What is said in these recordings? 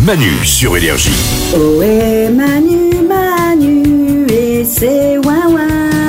Manu sur Énergie. Ohé Manu, Manu et c'est ouin-ouin.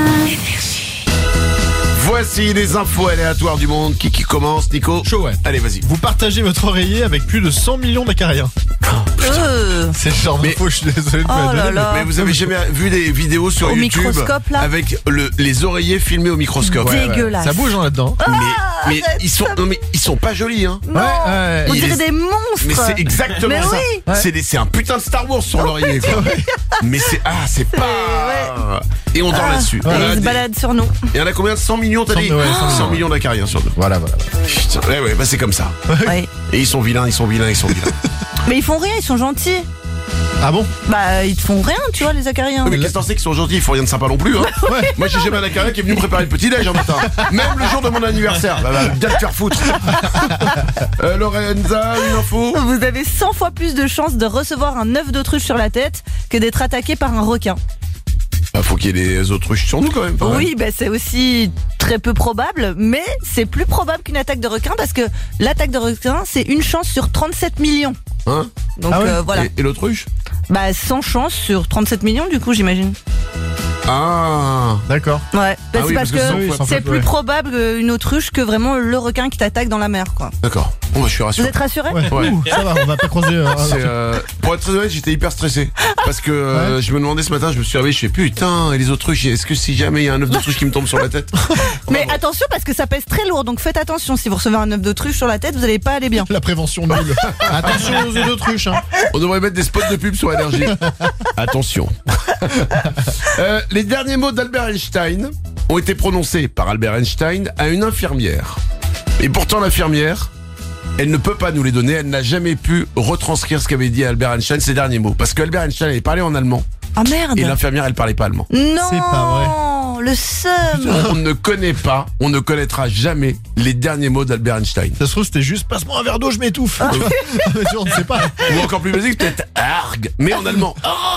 Voici les infos aléatoires du monde. Qui commence, Nico? Chaud, ouais. Allez, vas-y. Vous partagez votre oreiller avec plus de 100 millions d'acariens. C'est le genre d'info, je suis désolé de vous la donner. là. Mais vous avez jamais vu des vidéos sur Au YouTube microscope, là avec les oreillers filmés au microscope? Dégueulasse. Ça bouge là-dedans. Mais ils sont pas jolis, hein. Non, on Il dirait est- des monstres. Mais c'est exactement Mais ça. oui. Ouais. C'est un putain de Star Wars sur l'oreiller, quoi. Mais c'est pas. Et on dort là-dessus. Et ils se baladent sur nous. Il y en a combien? 100 millions, t'as dit? 100 millions d'acariens sur nous. Voilà. Putain, ouais, bah c'est comme ça. Ouais. Et ils sont vilains. Mais ils font rien, ils sont gentils. Ah bon? Bah, ils te font rien, tu vois, les acariens. Oui, mais qu'est-ce que t'en sais qu'ils sont gentils? Ils font rien de sympa non plus, hein. Moi, j'ai jamais un acarien qui est venu me préparer le petit-déj un matin. Même le jour de mon anniversaire. Bah, bien te faire foutre. Lorenza, une info? Vous avez 100 fois plus de chances de recevoir un œuf d'autruche sur la tête que d'être attaqué par un requin. Bah, faut qu'il y ait des autruches sur nous quand même. Oui, bah c'est aussi très peu probable, mais c'est plus probable qu'une attaque de requin parce que l'attaque de requin, c'est une chance sur 37 millions. Hein? Donc Ah ouais voilà. Et l'autruche? Bah 100 chances sur 37 millions du coup, j'imagine. Ah. D'accord. Ouais, bah, Ah c'est oui, parce parce que que oui, c'est ouais. plus probable une autruche que vraiment le requin qui t'attaque dans la mer, quoi. D'accord. Bon, bah, je suis Vous rassuré. êtes rassurés? Ouais. Ça va, on va pas croiser. Pour être très honnête, j'étais hyper stressé. Parce que je me demandais ce matin, je me suis réveillé, je fais putain, et les autruches, est-ce que si jamais il y a un œuf d'autruche qui me tombe sur la tête? Mais attention parce que ça pèse très lourd, donc faites attention. Si vous recevez un œuf d'autruche sur la tête, vous allez pas aller bien. La prévention nulle. Attention aux œufs d'autruche. Hein. On devrait mettre des spots de pub sur Énergie. Attention. Les derniers mots d'Albert Einstein ont été prononcés par Albert Einstein à une infirmière. Et pourtant l'infirmière, elle ne peut pas nous les donner. Elle n'a jamais pu retranscrire ce qu'avait dit Albert Einstein, ces derniers mots. Parce qu'Albert Einstein avait parlé en allemand. Ah merde. Et l'infirmière, elle parlait pas allemand. Non. C'est pas Le seum. On ne connaît pas, on ne connaîtra jamais les derniers mots d'Albert Einstein. Ça se trouve, c'était juste passe-moi un verre d'eau, je m'étouffe. Tu vois. Mais on ne sait pas. Ou encore plus basique, peut-être arg, mais en allemand.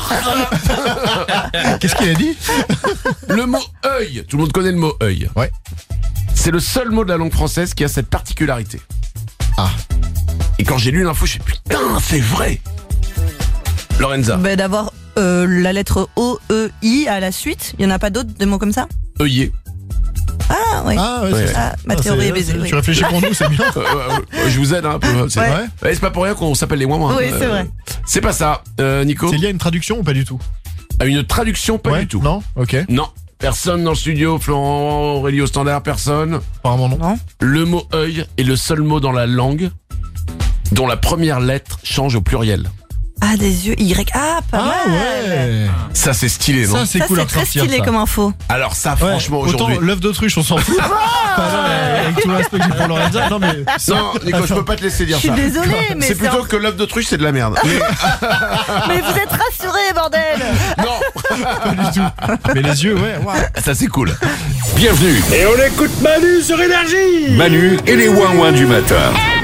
Qu'est-ce qu'il a dit? Le mot œil, tout le monde connaît le mot œil. Ouais. C'est le seul mot de la langue française qui a cette particularité. Ah. Et quand j'ai lu l'info, je fais putain, c'est vrai. Lorenza, Bah, d'avoir la lettre O-E-I à la suite. Il y en a pas d'autres de mots comme ça? œillet. Ah ouais. Ah ouais, Ouais. c'est ça. Ah, ma théorie est baisée. Tu Oui. réfléchis pour nous, c'est bien. Je vous aide un peu. C'est Ouais. vrai. C'est pas pour rien qu'on s'appelle les moins. Oui, c'est vrai. C'est pas ça, Nico. C'est lié à une traduction ou pas du tout? À une traduction, pas Ouais, du tout. Non. Ok. Non. Personne dans le studio, Florent, Aurélie au standard, personne. Apparemment non. Non. Le mot œil est le seul mot dans la langue dont la première lettre change au pluriel. Ah, des yeux Y. Ah, pas mal. ouais. Ça, c'est stylé, non? Ça c'est Ça, cool à c'est très ressortir, stylé ça. comme info. Alors ça, Ouais, franchement, aujourd'hui... Autant l'œuf d'autruche, on s'en fout. Avec tout le respect que j'ai pour Lorenza. Non mais. Non, Nico, je peux pas te laisser dire Je suis ça. désolée, mais C'est plutôt que l'œuf d'autruche, c'est de la merde. Mais Mais vous êtes rassurés, bordel. non, Pas du tout. Mais les yeux, ouais. Waouh. ça c'est cool. Bienvenue, Et on écoute Manu sur Énergie. Manu et les ouin-ouin du matin.